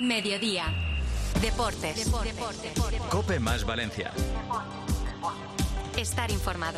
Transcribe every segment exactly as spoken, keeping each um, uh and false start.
Mediodía. Deportes. Deportes. Deportes. Deportes. COPE más Valencia. Estar informado.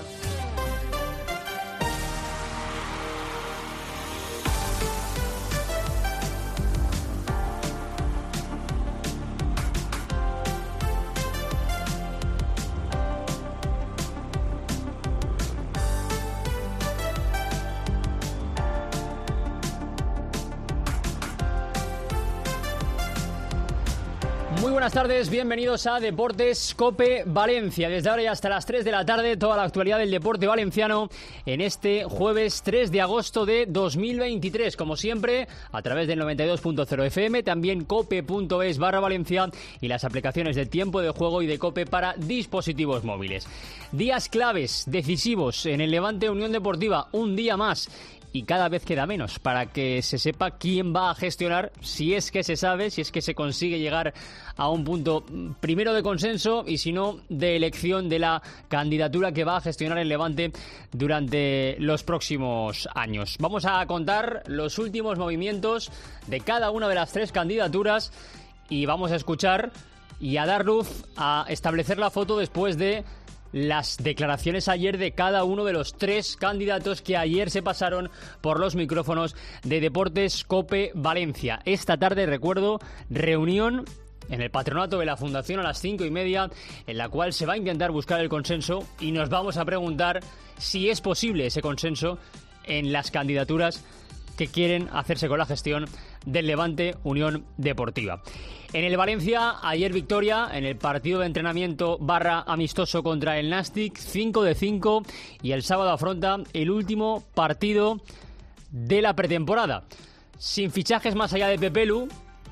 Muy buenas tardes, bienvenidos a Deportes COPE Valencia. Desde ahora y hasta las tres de la tarde, toda la actualidad del deporte valenciano en este jueves tres de agosto de dos mil veintitrés. Como siempre, a través del noventa y dos punto cero F M, también cope.es barra Valencia y las aplicaciones de Tiempo de Juego y de COPE para dispositivos móviles. Días claves, decisivos en el Levante Unión Deportiva, un día más. Y cada vez queda menos para que se sepa quién va a gestionar, si es que se sabe, si es que se consigue llegar a un punto primero de consenso y si no de elección de la candidatura que va a gestionar el Levante durante los próximos años. Vamos a contar los últimos movimientos de cada una de las tres candidaturas y vamos a escuchar y a dar luz a establecer la foto después de las declaraciones ayer de cada uno de los tres candidatos que ayer se pasaron por los micrófonos de Deportes COPE Valencia. Esta tarde, recuerdo, reunión en el patronato de la Fundación a las cinco y media, en la cual se va a intentar buscar el consenso y nos vamos a preguntar si es posible ese consenso en las candidaturas que quieren hacerse con la gestión del Levante Unión Deportiva. En el Valencia, ayer victoria en el partido de entrenamiento barra amistoso contra el Nàstic, cinco de cinco, y el sábado afronta el último partido de la pretemporada. Sin fichajes más allá de Pepelu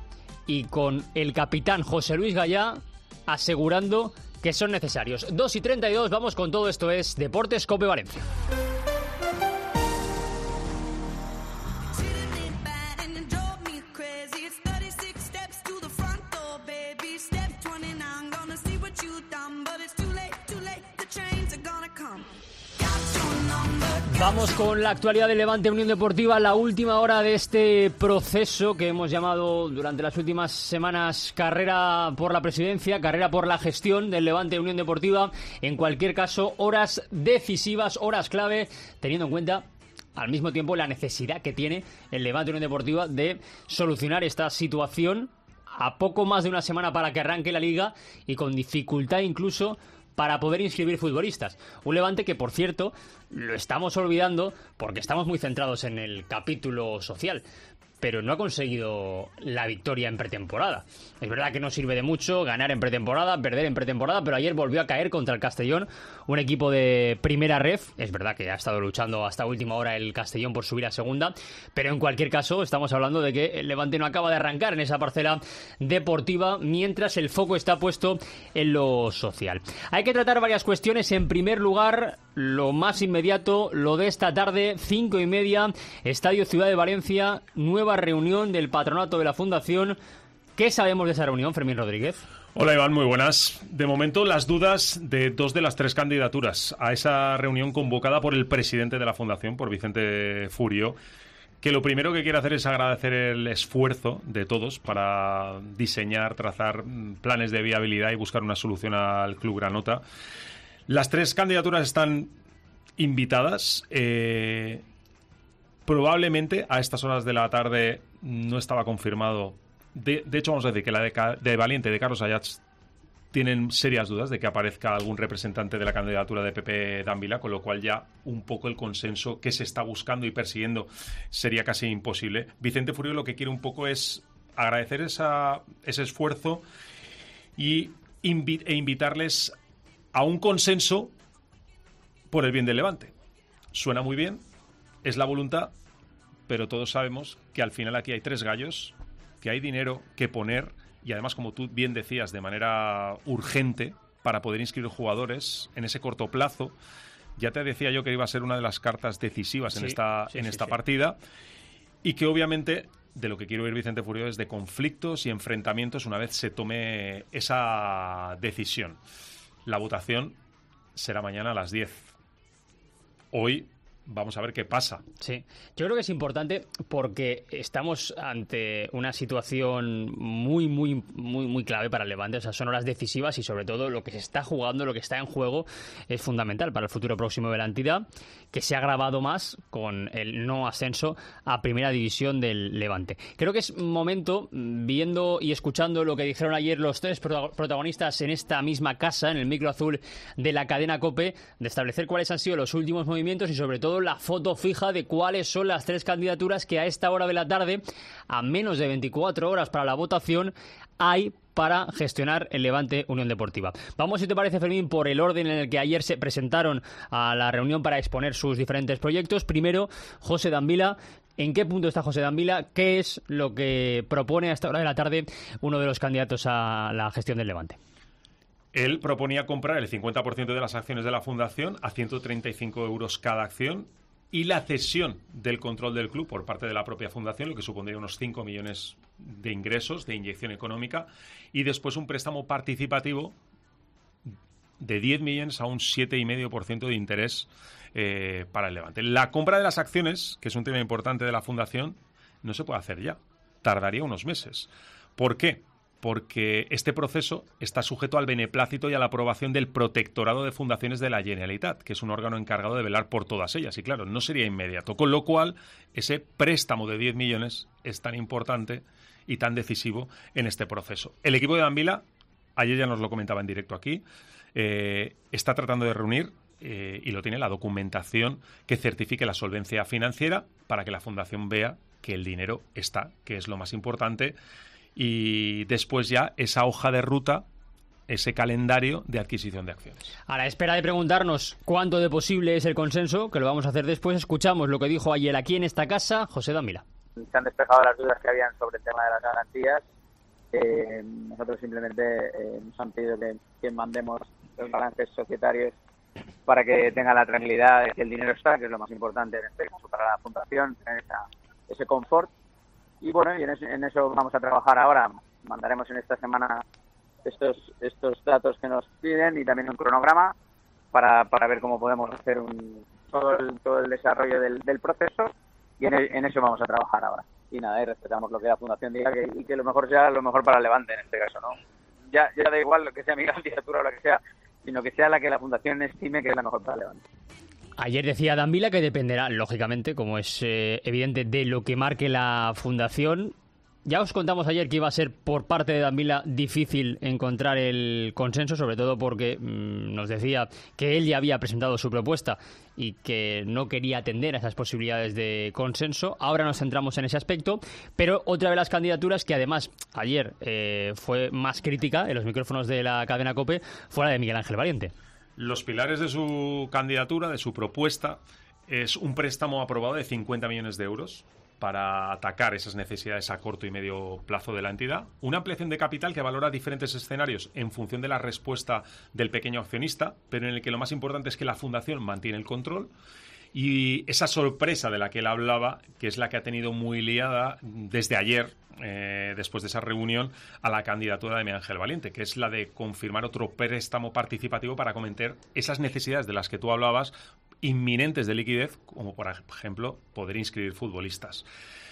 y con el capitán José Luis Gallá asegurando que son necesarios. dos y treinta y dos, vamos con todo. Esto es Deportes COPE Valencia. Vamos con la actualidad del Levante Unión Deportiva, la última hora de este proceso que hemos llamado durante las últimas semanas carrera por la presidencia, carrera por la gestión del Levante Unión Deportiva. En cualquier caso, horas decisivas, horas clave, teniendo en cuenta al mismo tiempo la necesidad que tiene el Levante Unión Deportiva de solucionar esta situación a poco más de una semana para que arranque la liga y con dificultad incluso para poder inscribir futbolistas. Un Levante que, por cierto, lo estamos olvidando porque estamos muy centrados en el capítulo social, pero no ha conseguido la victoria en pretemporada. Es verdad que no sirve de mucho ganar en pretemporada, perder en pretemporada, pero ayer volvió a caer contra el Castellón, un equipo de primera ref. Es verdad que ha estado luchando hasta última hora el Castellón por subir a segunda, pero en cualquier caso estamos hablando de que el Levante no acaba de arrancar en esa parcela deportiva, mientras el foco está puesto en lo social. Hay que tratar varias cuestiones. En primer lugar, lo más inmediato, lo de esta tarde, cinco y media, Estadio Ciudad de Valencia, nueva reunión del patronato de la Fundación. ¿Qué sabemos de esa reunión, Fermín Rodríguez? Hola Iván, muy buenas. De momento las dudas de dos de las tres candidaturas a esa reunión convocada por el presidente de la Fundación, por Vicente Furio, que lo primero que quiere hacer es agradecer el esfuerzo de todos para diseñar, trazar planes de viabilidad y buscar una solución al Club Granota. Las tres candidaturas están invitadas. Eh, probablemente a estas horas de la tarde no estaba confirmado. De, de hecho, vamos a decir que la de, de Valiente, de Carlos Ayats, tienen serias dudas de que aparezca algún representante de la candidatura de Pepe Dávila, con lo cual ya un poco el consenso que se está buscando y persiguiendo sería casi imposible. Vicente Furio lo que quiere un poco es agradecer esa, ese esfuerzo y invi- e invitarles a un consenso por el bien del Levante. Suena muy bien, es la voluntad, pero todos sabemos que al final aquí hay tres gallos, que hay dinero que poner y además, como tú bien decías, de manera urgente para poder inscribir jugadores en ese corto plazo. Ya te decía yo que iba a ser una de las cartas decisivas sí, en esta, sí, en esta sí, partida sí. Y que obviamente de lo que quiero oír Vicente Furio es de conflictos y enfrentamientos una vez se tome esa decisión. La votación será mañana a las diez. Hoy vamos a ver qué pasa. Sí, yo creo que es importante porque estamos ante una situación muy, muy, muy, muy clave para el Levante. O sea, son horas decisivas y sobre todo lo que se está jugando, lo que está en juego es fundamental para el futuro próximo de la entidad, que se ha agravado más con el no ascenso a Primera División del Levante. Creo que es momento, viendo y escuchando lo que dijeron ayer los tres protagonistas en esta misma casa, en el micro azul de la cadena COPE, de establecer cuáles han sido los últimos movimientos y sobre todo la foto fija de cuáles son las tres candidaturas que a esta hora de la tarde, a menos de veinticuatro horas para la votación, hay para gestionar el Levante Unión Deportiva. Vamos, si te parece, Fermín, por el orden en el que ayer se presentaron a la reunión para exponer sus diferentes proyectos. Primero, José Dambila. ¿En qué punto está José Dambila? ¿Qué es lo que propone a esta hora de la tarde uno de los candidatos a la gestión del Levante? Él proponía comprar el cincuenta por ciento de las acciones de la Fundación a ciento treinta y cinco euros cada acción y la cesión del control del club por parte de la propia Fundación, lo que supondría unos cinco millones de ingresos, de inyección económica, y después un préstamo participativo de diez millones a un siete coma cinco por ciento de interés eh, para el Levante. La compra de las acciones, que es un tema importante de la Fundación, no se puede hacer ya. Tardaría unos meses. ¿Por qué? Porque este proceso está sujeto al beneplácito y a la aprobación del Protectorado de Fundaciones de la Generalitat, que es un órgano encargado de velar por todas ellas. Y claro, no sería inmediato. Con lo cual, ese préstamo de diez millones es tan importante y tan decisivo en este proceso. El equipo de Dambila, ayer ya nos lo comentaba en directo aquí, eh, está tratando de reunir, eh, y lo tiene, la documentación que certifique la solvencia financiera para que la Fundación vea que el dinero está, que es lo más importante. Y después ya esa hoja de ruta, ese calendario de adquisición de acciones. A la espera de preguntarnos cuánto de posible es el consenso, que lo vamos a hacer después, escuchamos lo que dijo ayer aquí en esta casa José Dambila. Se han despejado las dudas que habían sobre el tema de las garantías. Eh, nosotros simplemente eh, nos han pedido que, que mandemos los balances societarios para que tenga la tranquilidad de que el dinero está, que es lo más importante en este caso para la Fundación, tener esa, ese confort. Y bueno, y en eso, en eso vamos a trabajar ahora. Mandaremos en esta semana estos estos datos que nos piden y también un cronograma para, para ver cómo podemos hacer un, todo, el, todo el desarrollo del, del proceso, y en, el, en eso vamos a trabajar ahora. Y nada, y respetamos lo que la Fundación diga, que, y que lo mejor sea lo mejor para el Levante en este caso, ¿no? Ya, ya da igual lo que sea mi candidatura o lo que sea, sino que sea la que la Fundación estime que es la mejor para el Levante. Ayer decía Dambila que dependerá, lógicamente, como es eh, evidente, de lo que marque la Fundación. Ya os contamos ayer que iba a ser por parte de Dambila difícil encontrar el consenso, sobre todo porque mmm, nos decía que él ya había presentado su propuesta y que no quería atender a esas posibilidades de consenso. Ahora nos centramos en ese aspecto, pero otra de las candidaturas que además ayer eh, fue más crítica en los micrófonos de la cadena COPE fue la de Miguel Ángel Valiente. Los pilares de su candidatura, de su propuesta, es un préstamo aprobado de cincuenta millones de euros para atacar esas necesidades a corto y medio plazo de la entidad, una ampliación de capital que valora diferentes escenarios en función de la respuesta del pequeño accionista, pero en el que lo más importante es que la Fundación mantiene el control, y esa sorpresa de la que él hablaba, que es la que ha tenido muy liada desde ayer, eh, después de esa reunión, a la candidatura de Miguel Ángel Valiente, que es la de confirmar otro préstamo participativo para acometer esas necesidades de las que tú hablabas, inminentes de liquidez, como por ejemplo poder inscribir futbolistas.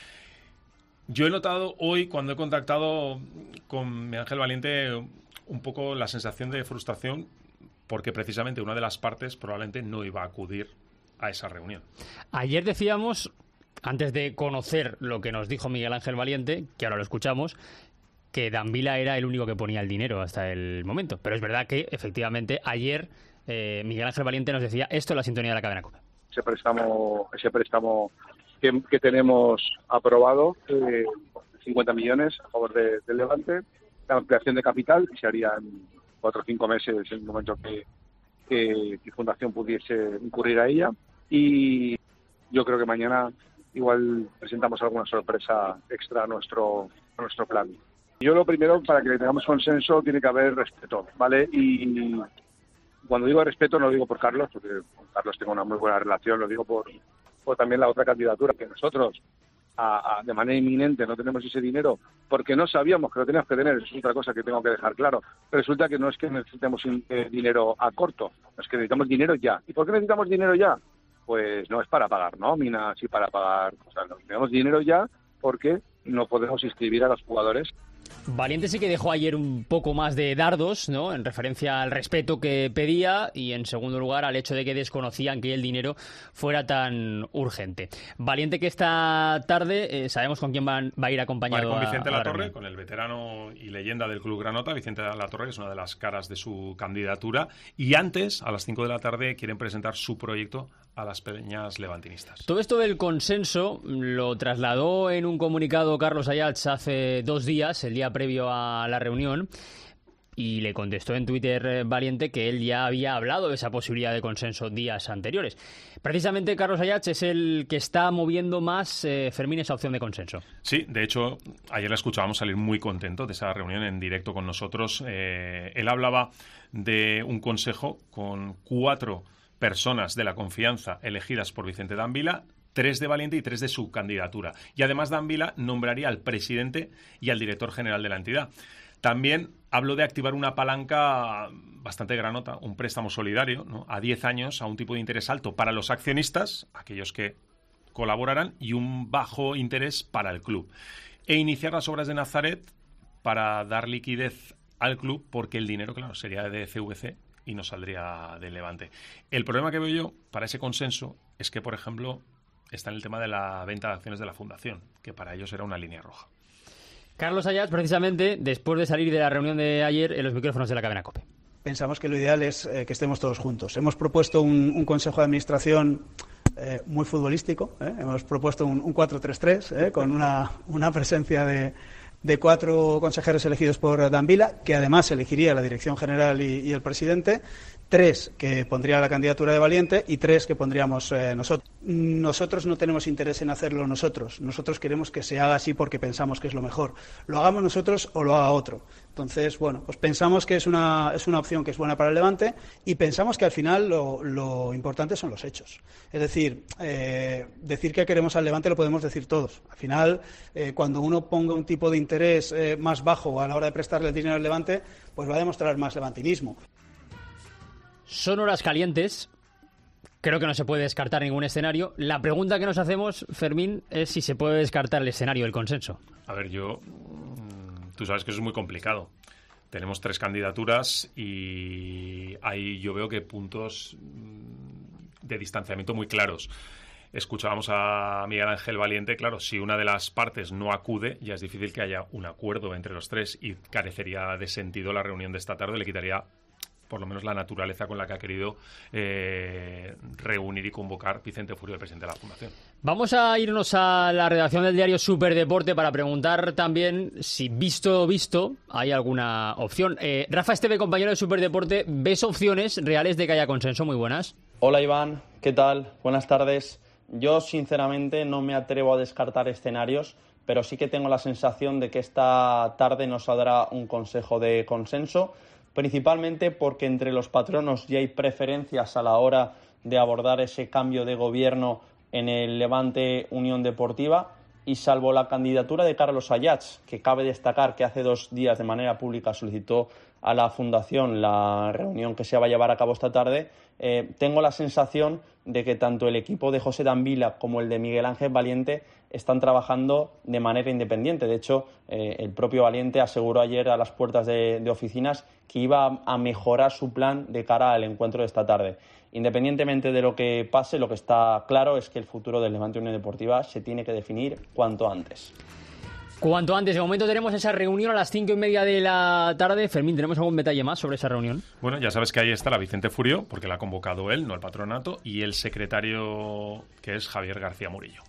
Yo he notado hoy, cuando he contactado con Miguel Ángel Valiente, un poco la sensación de frustración, porque precisamente una de las partes probablemente no iba a acudir a esa reunión. Ayer decíamos, antes de conocer lo que nos dijo Miguel Ángel Valiente, que ahora lo escuchamos, que Dambila era el único que ponía el dinero hasta el momento. Pero es verdad que, efectivamente, ayer eh, Miguel Ángel Valiente nos decía esto en la sintonía de la cadena COPE. Ese préstamo, ese préstamo que, que tenemos aprobado, eh, cincuenta millones a favor de, del Levante, la ampliación de capital, que se haría en cuatro o cinco meses en el momento que, que, que Fundación pudiese incurrir a ella. Y yo creo que mañana igual presentamos alguna sorpresa extra a nuestro, a nuestro plan. Yo lo primero, para que tengamos consenso, tiene que haber respeto, ¿vale? Y cuando digo respeto no lo digo por Carlos, porque con Carlos tengo una muy buena relación, lo digo por, por también la otra candidatura, que nosotros a, a, de manera inminente no tenemos ese dinero porque no sabíamos que lo teníamos que tener. Eso es otra cosa que tengo que dejar claro. Resulta que no es que necesitemos eh, dinero a corto, es que necesitamos dinero ya. ¿Y por qué necesitamos dinero ya? pues no es para pagar nóminas y para pagar, o sea, nos tenemos dinero ya porque no podemos inscribir a los jugadores. Valiente sí que dejó ayer un poco más de dardos, ¿no?, en referencia al respeto que pedía y, en segundo lugar, al hecho de que desconocían que el dinero fuera tan urgente. Valiente que esta tarde eh, sabemos con quién van, va a ir acompañado. Vale, con Vicente a, a la Latorre, reunión. con el veterano y leyenda del Club Granota, Vicente Latorre, que es una de las caras de su candidatura. Y antes, a las cinco de la tarde, quieren presentar su proyecto a las peñas levantinistas. Todo esto del consenso lo trasladó en un comunicado Carlos Ayats hace dos días, el día previo a la reunión, y le contestó en Twitter eh, Valiente que él ya había hablado de esa posibilidad de consenso días anteriores. Precisamente Carlos Ayats es el que está moviendo más, eh, Fermín, esa opción de consenso. Sí, de hecho, ayer le escuchábamos salir muy contento de esa reunión en directo con nosotros. Eh, él hablaba de un consejo con cuatro personas de la confianza elegidas por Vicente Dávila, tres de Valiente y tres de su candidatura. Y además Dávila nombraría al presidente y al director general de la entidad. También habló de activar una palanca bastante granota, un préstamo solidario, ¿no?, a diez años a un tipo de interés alto para los accionistas, aquellos que colaborarán, y un bajo interés para el club. E iniciar las obras de Nazaret para dar liquidez al club, porque el dinero, claro, sería de C V C y no saldría del Levante. El problema que veo yo para ese consenso es que, por ejemplo, está en el tema de la venta de acciones de la Fundación, que para ellos era una línea roja. Carlos Ayats, precisamente, después de salir de la reunión de ayer en los micrófonos de la cadena COPE. Pensamos que lo ideal es eh, que estemos todos juntos. Hemos propuesto un, un consejo de administración eh, muy futbolístico. ¿eh? Hemos propuesto un, un cuatro tres tres ¿eh? con una, una presencia de, de cuatro consejeros elegidos por Dávila, que además elegiría la dirección general y, y el presidente. Tres que pondría la candidatura de Valiente y tres que pondríamos eh, nosotros. Nosotros no tenemos interés en hacerlo nosotros. Nosotros queremos que se haga así porque pensamos que es lo mejor. Lo hagamos nosotros o lo haga otro. Entonces, bueno, pues pensamos que es una, es una opción que es buena para el Levante y pensamos que al final lo, lo importante son los hechos. Es decir, eh, decir que queremos al Levante lo podemos decir todos. Al final, eh, cuando uno ponga un tipo de interés eh, más bajo a la hora de prestarle el dinero al Levante, pues va a demostrar más levantinismo. Son horas calientes. Creo que no se puede descartar ningún escenario. La pregunta que nos hacemos, Fermín, es si se puede descartar el escenario del consenso. A ver, yo... Tú sabes que eso es muy complicado. Tenemos tres candidaturas y ahí yo veo que puntos de distanciamiento muy claros. Escuchábamos a Miguel Ángel Valiente. Claro, si una de las partes no acude, ya es difícil que haya un acuerdo entre los tres y carecería de sentido la reunión de esta tarde. Le quitaría por lo menos la naturaleza con la que ha querido eh, reunir y convocar Vicente Furio, el presidente de la Fundación. Vamos a irnos a la redacción del diario Superdeporte para preguntar también si, visto visto, hay alguna opción. Eh, Rafa Esteve, compañero de Superdeporte, ¿ves opciones reales de que haya consenso? Muy buenas. Hola Iván, ¿qué tal? Buenas tardes. Yo sinceramente no me atrevo a descartar escenarios, pero sí que tengo la sensación de que esta tarde nos saldrá un consejo de consenso, principalmente porque entre los patronos ya hay preferencias a la hora de abordar ese cambio de gobierno en el Levante Unión Deportiva, y salvo la candidatura de Carlos Ayats, que cabe destacar que hace dos días de manera pública solicitó a la Fundación la reunión que se va a llevar a cabo esta tarde, eh, tengo la sensación de que tanto el equipo de José Dávila como el de Miguel Ángel Valiente están trabajando de manera independiente. De hecho, eh, el propio Valiente aseguró ayer a las puertas de, de oficinas que iba a, a mejorar su plan de cara al encuentro de esta tarde. Independientemente de lo que pase, lo que está claro es que el futuro del Levante Unión Deportiva se tiene que definir cuanto antes. Cuanto antes. De momento tenemos esa reunión a las cinco y media de la tarde. Fermín, ¿tenemos algún detalle más sobre esa reunión? Bueno, ya sabes que ahí estará Vicente Furio, porque la ha convocado él, no el patronato, y el secretario, que es Javier García Murillo.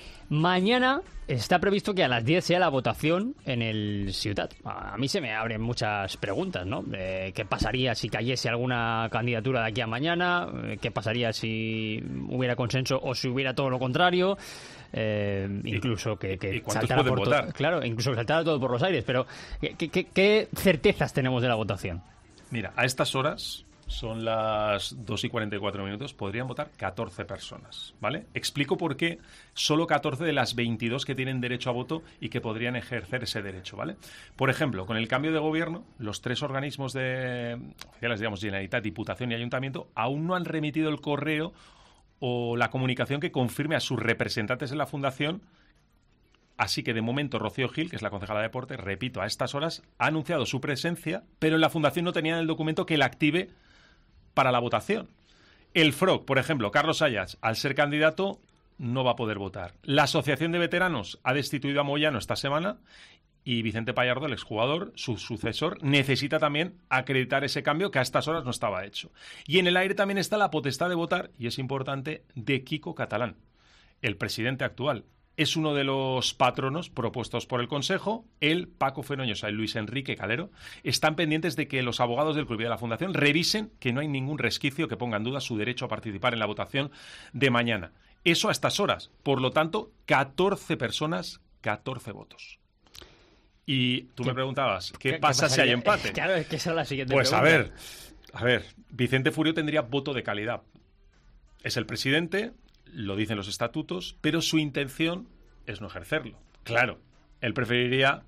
Mañana está previsto que a las diez sea la votación en el Ciutat. A mí se me abren muchas preguntas, ¿no? Eh, ¿Qué pasaría si cayese alguna candidatura de aquí a mañana? ¿Qué pasaría si hubiera consenso o si hubiera todo lo contrario? Eh, incluso que, que ¿Y cuántos saltara pueden por votar? todo, claro, incluso que saltara todo por los aires. Pero ¿qué, qué, qué certezas tenemos de la votación? Mira, a estas horas, son las dos y cuarenta y cuatro minutos, podrían votar catorce personas, ¿vale? Explico por qué solo catorce de las veintidós que tienen derecho a voto y que podrían ejercer ese derecho, ¿vale? Por ejemplo, con el cambio de gobierno, los tres organismos de oficiales, digamos, Generalitat, Diputación y Ayuntamiento, aún no han remitido el correo o la comunicación que confirme a sus representantes en la Fundación. Así que de momento Rocío Gil, que es la concejala de deporte, repito, a estas horas ha anunciado su presencia, pero en la Fundación no tenían el documento que la active para la votación. El F R O C, por ejemplo, Carlos Ayats, al ser candidato, no va a poder votar. La Asociación de Veteranos ha destituido a Moyano esta semana y Vicente Pallardo, el exjugador, su sucesor, necesita también acreditar ese cambio que a estas horas no estaba hecho. Y en el aire también está la potestad de votar, y es importante, de Quico Catalán, el presidente actual. Es uno de los patronos propuestos por el Consejo. Él, Paco Fenoñosa y Luis Enrique Calero están pendientes de que los abogados del club y de la Fundación revisen que no hay ningún resquicio que ponga en duda su derecho a participar en la votación de mañana. Eso a estas horas. Por lo tanto, catorce personas, catorce votos. Y tú me preguntabas, ¿qué, ¿qué pasa qué si hay empate? Claro, es que esa es la siguiente pues pregunta. Pues a ver, a ver, Vicente Furio tendría voto de calidad. Es el presidente, lo dicen los estatutos, pero su intención es no ejercerlo. Claro, él preferiría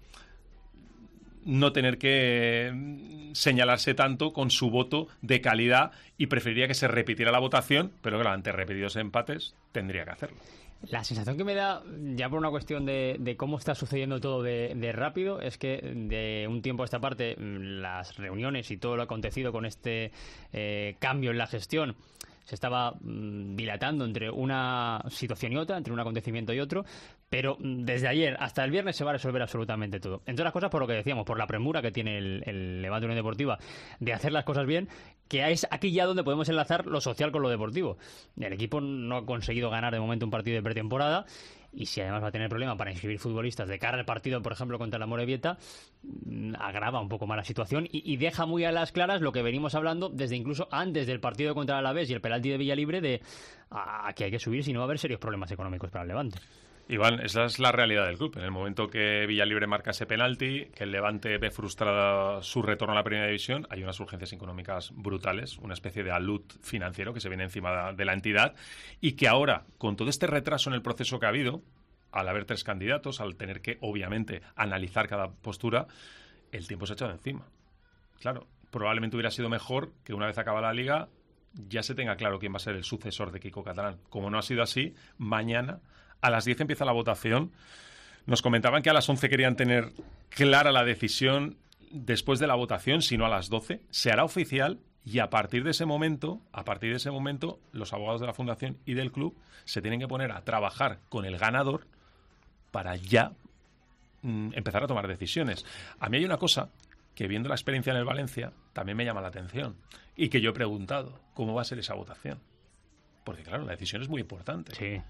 no tener que señalarse tanto con su voto de calidad y preferiría que se repitiera la votación, pero claro, ante repetidos empates tendría que hacerlo. La sensación que me da, ya por una cuestión de, de cómo está sucediendo todo de, de rápido, es que de un tiempo a esta parte las reuniones y todo lo acontecido con este eh, cambio en la gestión se estaba mmm, dilatando entre una situación y otra, entre un acontecimiento y otro, pero desde ayer hasta el viernes se va a resolver absolutamente todo. Entre otras cosas por lo que decíamos, por la premura que tiene el, el Levante Unión Deportiva de hacer las cosas bien, que es aquí ya donde podemos enlazar lo social con lo deportivo. El equipo no ha conseguido ganar de momento un partido de pretemporada, y si además va a tener problema para inscribir futbolistas de cara al partido, por ejemplo, contra la Amorebieta, agrava un poco más la situación y, y deja muy a las claras lo que venimos hablando desde incluso antes del partido contra el Alavés y el penalti de Villalibre, de a, que hay que subir si no va a haber serios problemas económicos para el Levante. Iván, esa es la realidad del club. En el momento que Villalibre marca ese penalti, que el Levante ve frustrada su retorno a la primera división, hay unas urgencias económicas brutales, una especie de alud financiero que se viene encima de la entidad, y que ahora, con todo este retraso en el proceso que ha habido, al haber tres candidatos, al tener que, obviamente, analizar cada postura, el tiempo se ha echado encima. Claro, probablemente hubiera sido mejor que una vez acabada la Liga ya se tenga claro quién va a ser el sucesor de Quico Catalán. Como no ha sido así, mañana a las diez empieza la votación. Nos comentaban que a las once querían tener clara la decisión después de la votación, si no a las doce. Se hará oficial y a partir de ese momento, a partir de ese momento, los abogados de la Fundación y del club se tienen que poner a trabajar con el ganador para ya mm, empezar a tomar decisiones. A mí hay una cosa que, viendo la experiencia en el Valencia, también me llama la atención y que yo he preguntado, ¿cómo va a ser esa votación? Porque claro, la decisión es muy importante. Sí.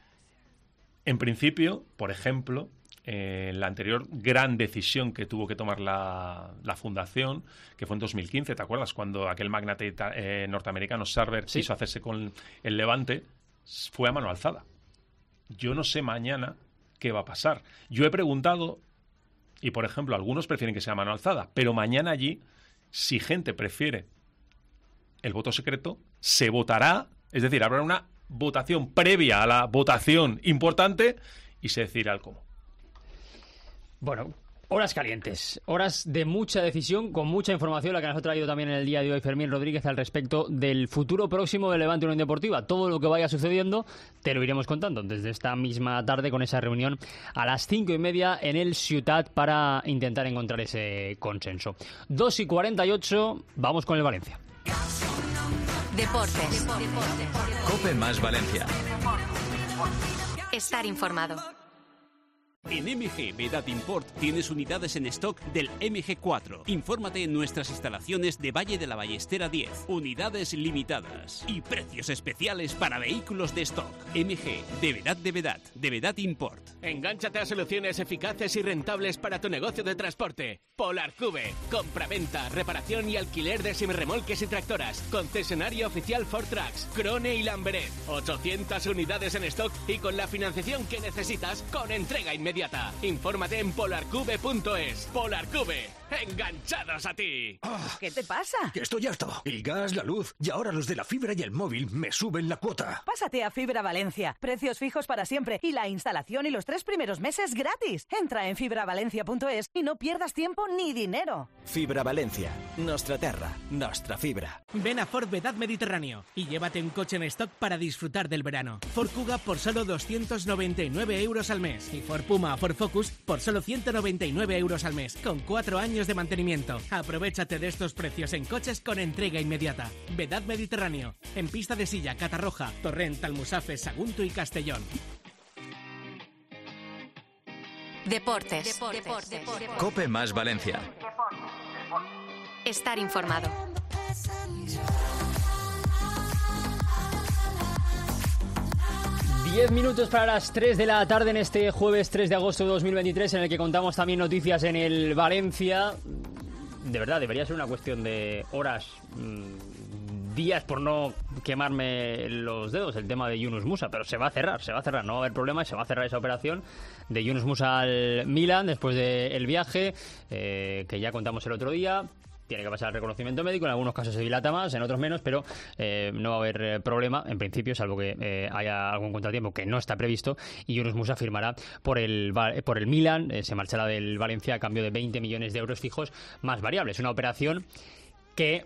En principio, por ejemplo, eh, la anterior gran decisión que tuvo que tomar la, la Fundación, que fue en dos mil quince, ¿te acuerdas? Cuando aquel magnate eh, norteamericano Sarver sí. quiso hacerse con el Levante, fue a mano alzada. Yo no sé mañana qué va a pasar. Yo he preguntado, y por ejemplo, algunos prefieren que sea a mano alzada, pero mañana allí, si gente prefiere el voto secreto, se votará, es decir, habrá una votación previa a la votación importante y se decidirá el cómo. Bueno, horas calientes, horas de mucha decisión, con mucha información, la que nos ha traído también en el día de hoy Fermín Rodríguez al respecto del futuro próximo del Levante Unión Deportiva. Todo lo que vaya sucediendo te lo iremos contando desde esta misma tarde, con esa reunión a las cinco y media en el Ciutat para intentar encontrar ese consenso. dos y cuarenta y ocho, vamos con el Valencia. Deportes. COPE más Valencia. Estar informado. En M G Vedat Import tienes unidades en stock del M G cuatro. Infórmate en nuestras instalaciones de Valle de la Ballestera diez. Unidades limitadas y precios especiales para vehículos de stock. M G de Vedat de Vedat, de Vedat Import. Engánchate a soluciones eficaces y rentables para tu negocio de transporte. Polarcube, compraventa, reparación y alquiler de semirremolques y tractoras. Concesionario oficial Ford Trucks, Krone y Lamberet. ochocientas unidades en stock y con la financiación que necesitas con entrega inmediata. inmediata. Infórmate en polarcube punto es. Polarcube, enganchados a ti. ¿Qué te pasa? Que estoy harto. El gas, la luz y ahora los de la fibra y el móvil me suben la cuota. Pásate a Fibra Valencia. Precios fijos para siempre y la instalación y los tres primeros meses gratis. Entra en fibra valencia punto es y no pierdas tiempo ni dinero. Fibra Valencia. Nostra terra. Nostra fibra. Ven a Ford Vedad Mediterráneo y llévate un coche en stock para disfrutar del verano. Ford Kuga por solo doscientos noventa y nueve euros al mes y Ford Puma o Ford Focus por solo ciento noventa y nueve euros al mes, con cuatro años de mantenimiento. Aprovechate de estos precios en coches con entrega inmediata. Vedad Mediterráneo, en Pista de Silla, Catarroja, Torrent, Almusafes, Sagunto y Castellón. Deportes. Deportes. Deportes. Deportes. Cope más Valencia. Estar informado. Diez minutos para las tres de la tarde en este jueves tres de agosto de dos mil veintitrés, en el que contamos también noticias en el Valencia. De verdad, debería ser una cuestión de horas, mmm, días, por no quemarme los dedos, el tema de Yunus Musa, pero se va a cerrar, se va a cerrar, no va a haber problema, y se va a cerrar esa operación de Yunus Musa al Milan después del viaje, eh, que ya contamos el otro día. Tiene que pasar el reconocimiento médico, en algunos casos se dilata más, en otros menos, pero eh, no va a haber eh, problema, en principio, salvo que eh, haya algún contratiempo que no está previsto, y Yunus Musa firmará por el, por el Milan, eh, se marchará del Valencia a cambio de veinte millones de euros fijos más variables. Una operación que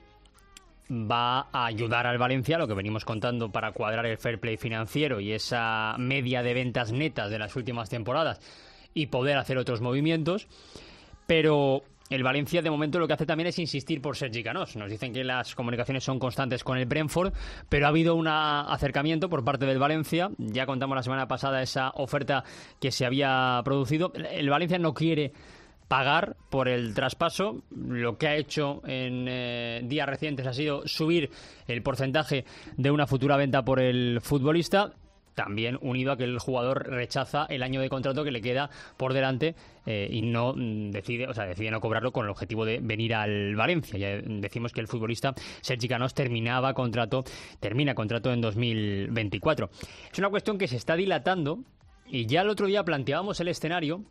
va a ayudar al Valencia, lo que venimos contando, para cuadrar el fair play financiero y esa media de ventas netas de las últimas temporadas y poder hacer otros movimientos, pero el Valencia de momento lo que hace también es insistir por Sergi Canós. Nos dicen que las comunicaciones son constantes con el Brentford, pero ha habido un acercamiento por parte del Valencia. Ya contamos la semana pasada esa oferta que se había producido. El Valencia no quiere pagar por el traspaso. Lo que ha hecho en eh, días recientes ha sido subir el porcentaje de una futura venta por el futbolista, también unido a que el jugador rechaza el año de contrato que le queda por delante eh, y no decide, o sea, decide no cobrarlo con el objetivo de venir al Valencia. Ya decimos que el futbolista Sergi Canós terminaba contrato, termina contrato en dos mil veinticuatro. Es una cuestión que se está dilatando y ya el otro día planteábamos el escenario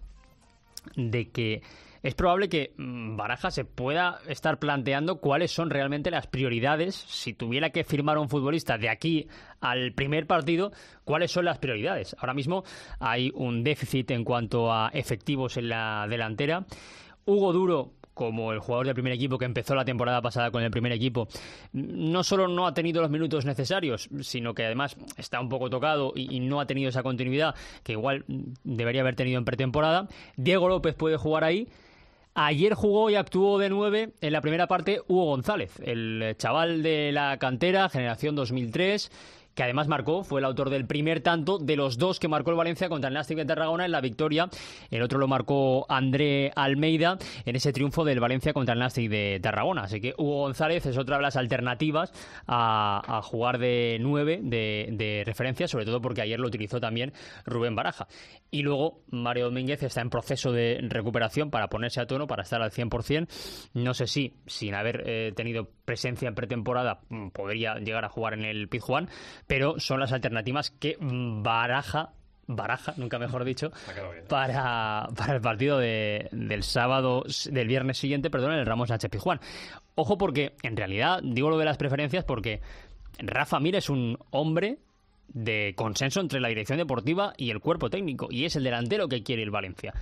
de que es probable que Baraja se pueda estar planteando cuáles son realmente las prioridades. Si tuviera que firmar a un futbolista de aquí al primer partido, ¿cuáles son las prioridades? Ahora mismo hay un déficit en cuanto a efectivos en la delantera. Hugo Duro, como el jugador del primer equipo que empezó la temporada pasada con el primer equipo, no solo no ha tenido los minutos necesarios, sino que además está un poco tocado y, y no ha tenido esa continuidad que igual debería haber tenido en pretemporada. Diego López puede jugar ahí. Ayer jugó y actuó de nueve en la primera parte Hugo González, el chaval de la cantera, generación dos mil tres, que además marcó, fue el autor del primer tanto de los dos que marcó el Valencia contra el Nàstic de Tarragona en la victoria. El otro lo marcó André Almeida en ese triunfo del Valencia contra el Nàstic de Tarragona. Así que Hugo González es otra de las alternativas a, a jugar de nueve de, de referencia, sobre todo porque ayer lo utilizó también Rubén Baraja. Y luego Mario Domínguez está en proceso de recuperación para ponerse a tono, para estar al cien por ciento. No sé si, sin haber eh, tenido presencia en pretemporada, podría llegar a jugar en el Pizjuán, pero son las alternativas que baraja, baraja, nunca mejor dicho, para, para el partido de, del sábado, del viernes siguiente, perdón, en el Ramos Sánchez Pizjuán. Ojo, porque en realidad digo lo de las preferencias porque Rafa Mir es un hombre de consenso entre la dirección deportiva y el cuerpo técnico, y es el delantero que quiere el Valencia.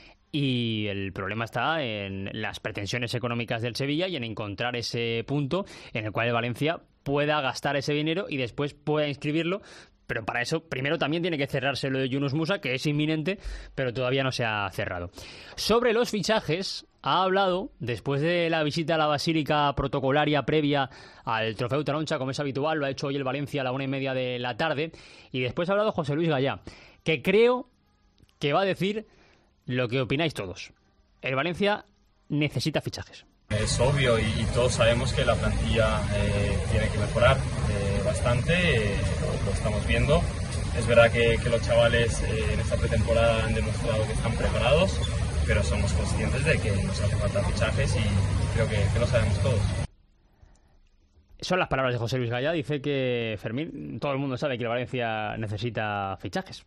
Y el problema está en las pretensiones económicas del Sevilla y en encontrar ese punto en el cual el Valencia pueda gastar ese dinero y después pueda inscribirlo. Pero para eso, primero también tiene que cerrarse lo de Yunus Musa, que es inminente, pero todavía no se ha cerrado. Sobre los fichajes, ha hablado, después de la visita a la Basílica protocolaria previa al Trofeu Taroncha, como es habitual, lo ha hecho hoy el Valencia a la una y media de la tarde, y después ha hablado José Luis Gallá, que creo que va a decir lo que opináis todos. El Valencia necesita fichajes. Es obvio y, y todos sabemos que la plantilla eh, tiene que mejorar eh, bastante, eh, lo, lo estamos viendo. Es verdad que, que los chavales eh, en esta pretemporada han demostrado que están preparados, pero somos conscientes de que nos hace falta fichajes y creo que, que lo sabemos todos. Son las palabras de José Luis Gaya. Dice que, Fermín, todo el mundo sabe que el Valencia necesita fichajes.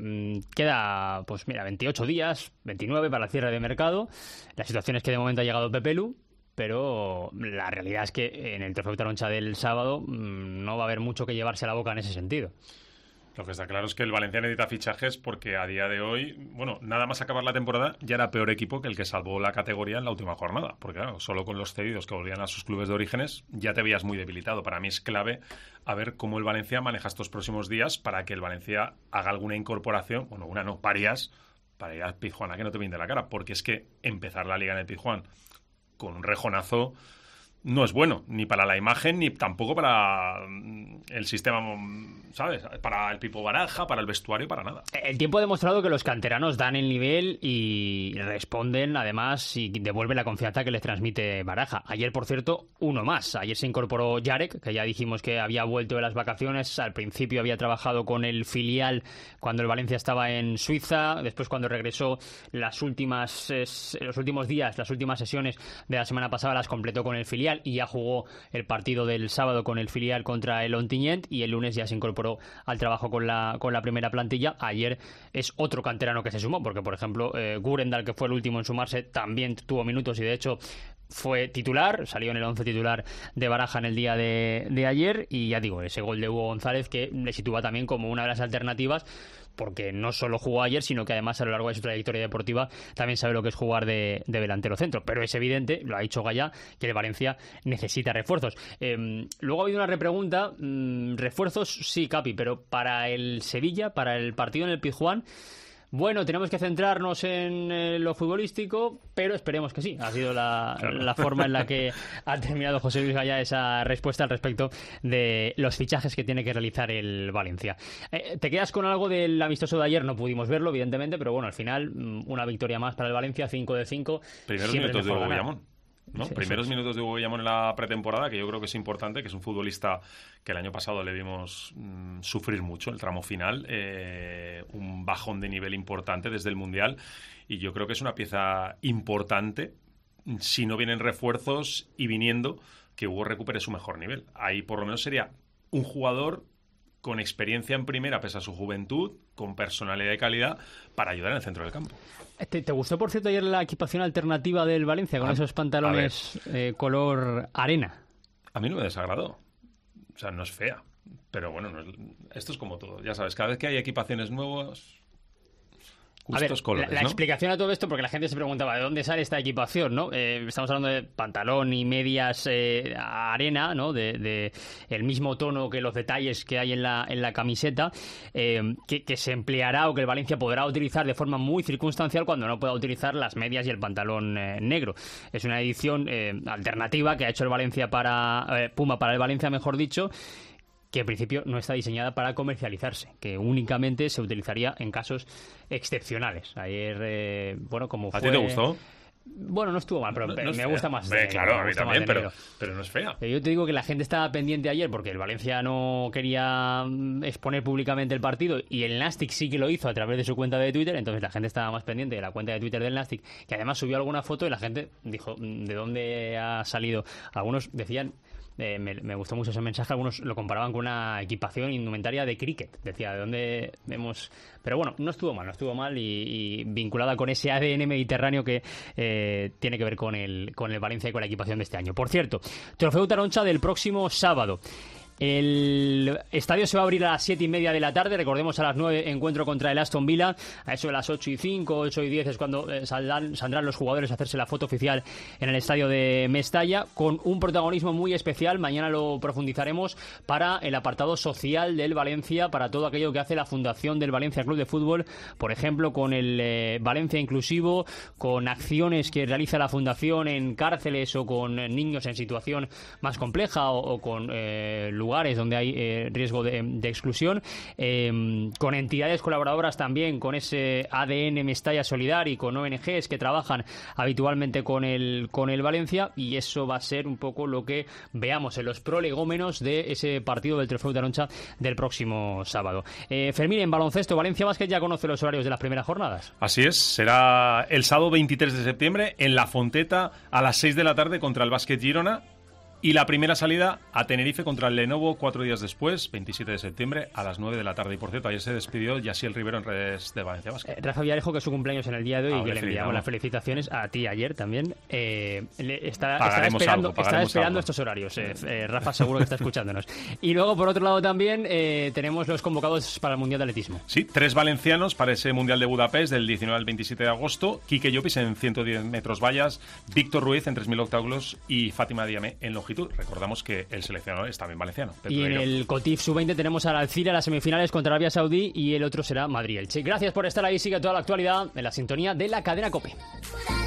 Queda, pues mira, veintiocho días, veintinueve para el cierre de mercado. La situación es que de momento ha llegado Pepe Lu, pero la realidad es que en el Trofeo Taroncha del sábado no va a haber mucho que llevarse a la boca en ese sentido. Lo que está claro es que el Valencia necesita fichajes porque a día de hoy, bueno, nada más acabar la temporada, ya era peor equipo que el que salvó la categoría en la última jornada. Porque claro, solo con los cedidos que volvían a sus clubes de orígenes ya te veías muy debilitado. Para mí es clave a ver cómo el Valencia maneja estos próximos días para que el Valencia haga alguna incorporación, bueno, una no, varias, para ir al Pizjuán a que no te pinte la cara. Porque es que empezar la liga en el Pizjuán con un rejonazo no es bueno, ni para la imagen, ni tampoco para el sistema, ¿sabes? Para el Pipo Baraja, para el vestuario, para nada. El tiempo ha demostrado que los canteranos dan el nivel y responden, además, y devuelven la confianza que les transmite Baraja. Ayer, por cierto, uno más. Ayer se incorporó Jarek, que ya dijimos que había vuelto de las vacaciones. Al principio había trabajado con el filial cuando el Valencia estaba en Suiza. Después, cuando regresó, las últimas, es, los últimos días, las últimas sesiones de la semana pasada las completó con el filial y ya jugó el partido del sábado con el filial contra el Ontinyent y el lunes ya se incorporó al trabajo con la con la primera plantilla. Ayer es otro canterano que se sumó, porque por ejemplo eh, Gurendal, que fue el último en sumarse, también tuvo minutos y de hecho fue titular, salió en el once titular de Baraja en el día de, de ayer y ya digo, ese gol de Hugo González que le sitúa también como una de las alternativas, porque no solo jugó ayer, sino que además a lo largo de su trayectoria deportiva también sabe lo que es jugar de, de delantero centro. Pero es evidente, lo ha dicho Gaya, que el Valencia necesita refuerzos. Eh, luego ha habido una repregunta, mmm, refuerzos sí, Capi, pero para el Sevilla, para el partido en el Pizjuán, bueno, tenemos que centrarnos en eh, lo futbolístico, pero esperemos que sí. Ha sido la, claro. la forma en la que ha terminado José Luis Gaya esa respuesta al respecto de los fichajes que tiene que realizar el Valencia. Eh, ¿Te quedas con algo del amistoso de ayer? No pudimos verlo, evidentemente, pero bueno, al final una victoria más para el Valencia, cinco de cinco. Primeros minutos de Hugo Guillamón. ¿No? Sí, Primeros minutos de Hugo Guillamón en la pretemporada, que yo creo que es importante, que es un futbolista que el año pasado le vimos mmm, sufrir mucho el tramo final, eh, un bajón de nivel importante desde el Mundial, y yo creo que es una pieza importante, si no vienen refuerzos y viniendo, que Hugo recupere su mejor nivel. Ahí por lo menos sería un jugador con experiencia en primera, pese a su juventud, con personalidad y calidad, para ayudar en el centro del campo. ¿Te, te gustó, por cierto, ayer la equipación alternativa del Valencia con a, esos pantalones eh, color arena? A mí no me desagradó. O sea, no es fea. Pero bueno, no es, esto es como todo. Ya sabes, cada vez que hay equipaciones nuevas... A ver, colores, la, la ¿no? explicación a todo esto, porque la gente se preguntaba de dónde sale esta equipación, ¿no? Eh, estamos hablando de pantalón y medias eh, arena, ¿no? De, de el mismo tono que los detalles que hay en la, en la camiseta, eh, que, que se empleará o que el Valencia podrá utilizar de forma muy circunstancial cuando no pueda utilizar las medias y el pantalón eh, negro. Es una edición eh, alternativa que ha hecho el Valencia para eh, Puma para el Valencia, mejor dicho, que en principio no está diseñada para comercializarse, que únicamente se utilizaría en casos excepcionales. Ayer, eh, bueno, como fue... ¿A ti te gustó? Bueno, no estuvo mal, pero no, no me gusta más. Hombre, claro, a mí también, pero, pero no es fea. Yo te digo que la gente estaba pendiente ayer porque el Valencia no quería exponer públicamente el partido y el Nastic sí que lo hizo a través de su cuenta de Twitter, entonces la gente estaba más pendiente de la cuenta de Twitter del Nastic, que además subió alguna foto y la gente dijo, ¿de dónde ha salido? Algunos decían... Eh, me, me gustó mucho ese mensaje. Algunos lo comparaban con una equipación indumentaria de cricket. Decía, ¿de dónde vemos? Pero bueno, no estuvo mal, no estuvo mal y, y vinculada con ese A D N mediterráneo que eh, tiene que ver con el, con el Valencia y con la equipación de este año. Por cierto, Trofeo Taroncha del próximo sábado. El estadio se va a abrir a las siete y media de la tarde. Recordemos, a las nueve encuentro contra el Aston Villa. A eso de las ocho y cinco, ocho y diez es cuando eh, saldrán, saldrán los jugadores a hacerse la foto oficial en el estadio de Mestalla, con un protagonismo muy especial. Mañana lo profundizaremos para el apartado social del Valencia, para todo aquello que hace la Fundación del Valencia Club de Fútbol, por ejemplo con el eh, Valencia Inclusivo, con acciones que realiza la Fundación en cárceles o con niños en situación más compleja o, o con eh, lugares donde hay eh, riesgo de, de exclusión, eh, con entidades colaboradoras también, con ese A D N Mestalla Solidar y con O N Ges que trabajan habitualmente con el, con el Valencia, y eso va a ser un poco lo que veamos en los prolegómenos de ese partido del Trofeo Taroncha del próximo sábado. Eh, Fermín, en baloncesto, Valencia Basket ya conoce los horarios de las primeras jornadas. Así es, será el sábado veintitrés de septiembre en La Fonteta a las seis de la tarde contra el Básquet Girona. Y la primera salida a Tenerife contra el Lenovo cuatro días después, veintisiete de septiembre, a las nueve de la tarde. Y por cierto, ayer se despidió Yassiel Rivero en redes de Valencia Basket. Eh, Rafa Villar dijo que es su cumpleaños en el día de hoy Ah, y que le enviamos las felicitaciones a ti ayer también. Eh, le está, está esperando, algo, está esperando algo. estos horarios. Eh, eh, Rafa seguro que está escuchándonos. Y luego, por otro lado, también eh, tenemos los convocados para el Mundial de Atletismo. Sí, tres valencianos para ese Mundial de Budapest del diecinueve al veintisiete de agosto. Quique Llopis en ciento diez metros vallas, Víctor Ruiz en tres mil octágolos y Fátima Diamé en longitud. Recordamos que el seleccionador es también valenciano. Y en el COTIF sub veinte tenemos al Alcira, las semifinales contra Arabia Saudí, y el otro será Madrid-Elche. Gracias por estar ahí, sigue toda la actualidad en la sintonía de la cadena COPE.